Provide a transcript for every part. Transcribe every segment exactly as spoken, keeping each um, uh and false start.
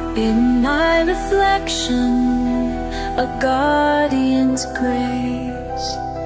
In my reflection, a guardian's grace.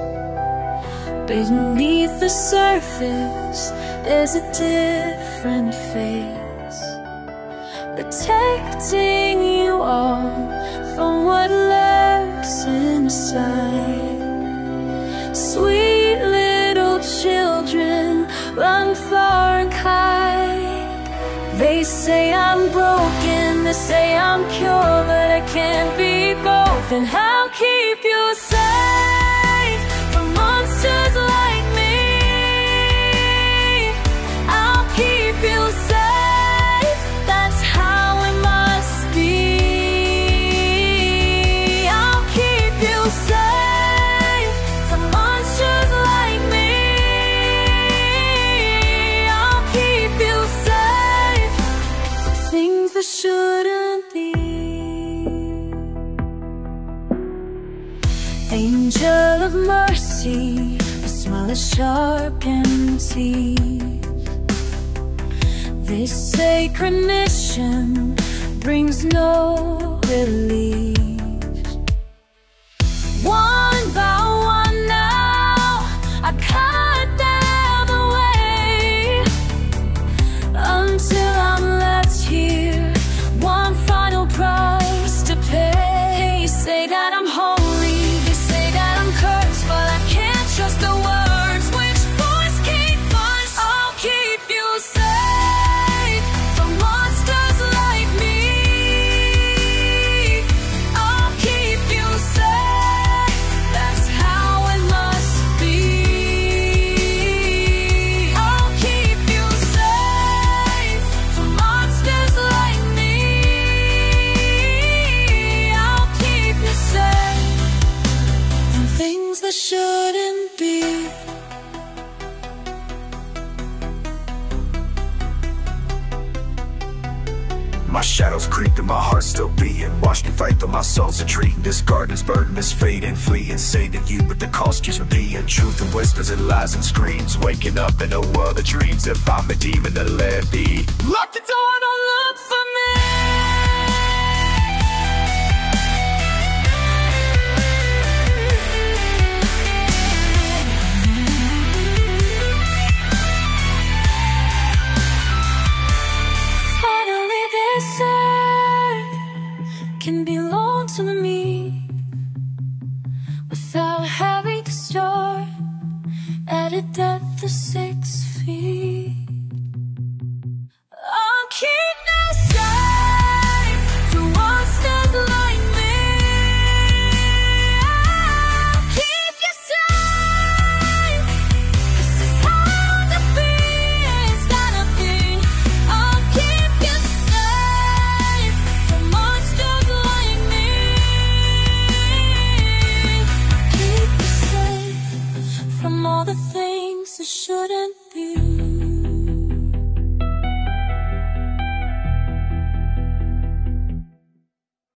Beneath the surface, there's a different face, protecting you all from what lurks inside. Sweet little children, run far and hide. They say I'm broken, they say I'm pure, but I can't be both. And I'll keep you safe from monsters like me. I'll keep you safe, that's how it must be. I'll keep you safe from monsters like me. I'll keep you safe from things that shouldn't be. Angel of mercy, a smile as sharp and teeth. This sacred mission brings no relief. One by one now, I cut them away, until I'm left here, one final price to pay. They say that I'm holy, they say that I'm cursed, but I can't trust the words which voice keep first. I'll keep you safe from monsters like me. I'll keep you safe, that's how it must be. I'll keep you safe from monsters like me. I'll keep you safe from things that shouldn't be. My shadows creep and my heart's still beating. Watch me fight though my soul's a dream. This garden's burden is fading, fleeing, saving you, but the cost keeps repeating. Truth and whispers and lies and screams, waking up in a world of dreams. If I'm a demon, then let be. Lock the door, don't look for me. Finally this earth can belong to me, without having to start at a depth of six feet. I'll keep you safe from monsters like me. I'll keep you safe, this is how the being's gotta be. I'll keep you safe from monsters like me. I'll keep you safe from all the things that shouldn't